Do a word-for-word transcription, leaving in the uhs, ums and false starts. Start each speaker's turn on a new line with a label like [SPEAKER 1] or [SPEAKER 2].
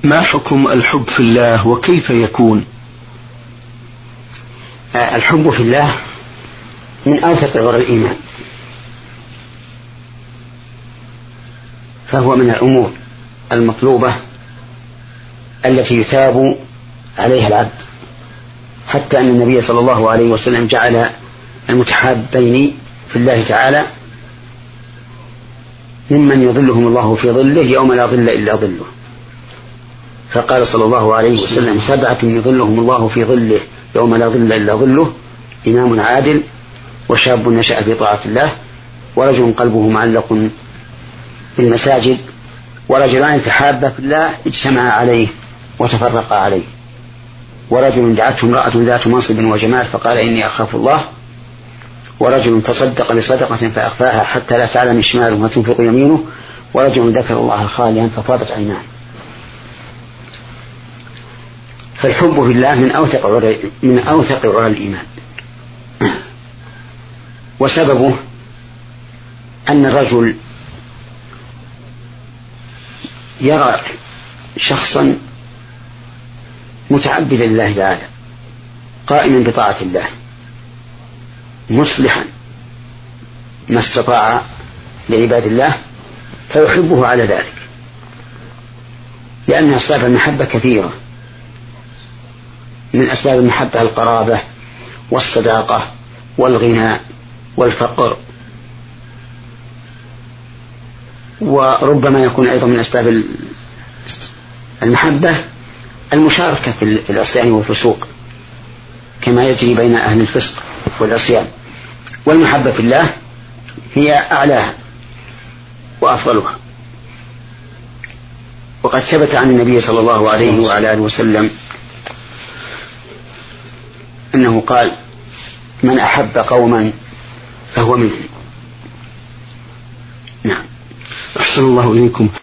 [SPEAKER 1] ما حكم الحب في الله وكيف يكون؟
[SPEAKER 2] الحب في الله من أوثق عرى الإيمان، فهو من الأمور المطلوبة التي يثاب عليها العبد، حتى أن النبي صلى الله عليه وسلم جعل المتحابين في الله تعالى ممن يظلهم الله في ظله يوم لا ظل إلا ظله، فقال صلى الله عليه وسلم: سبعة يظلهم الله في ظله يوم لا ظل إلا ظله: إمام عادل، وشاب نشأ في طاعة الله، ورجل قلبه معلق بالمساجد، ورجلان تحابا في الله اجتمعا عليه وتفرقا عليه، ورجل دعته امرأة ذات منصب وجمال فقال: إني أخاف الله، ورجل تصدق بصدقة فأخفاها حتى لا تعلم شماله ما تنفق يمينه، ورجل ذكر الله خاليا ففاضت عيناه. فالحب في الله من أوثق من أوثق عرى الإيمان، وسببه أن الرجل يرى شخصا متعبدا لله تعالى قائما بطاعة الله مصلحا ما استطاع لعباد الله، فيحبه على ذلك، لأن أسباب المحبة كثيرة. من أسباب المحبة القرابة والصداقة والغنى والفقر، وربما يكون أيضا من أسباب المحبة المشاركة في العصيان والفسوق كما يجري بين أهل الفسق والعصيان. والمحبة في الله هي أعلاها وأفضلها، وقد ثبت عن النبي صلى الله عليه وعلى آله وسلم أنه قال: من أحب قوما فهو منهم.
[SPEAKER 1] نعم. أحسن الله إليكم.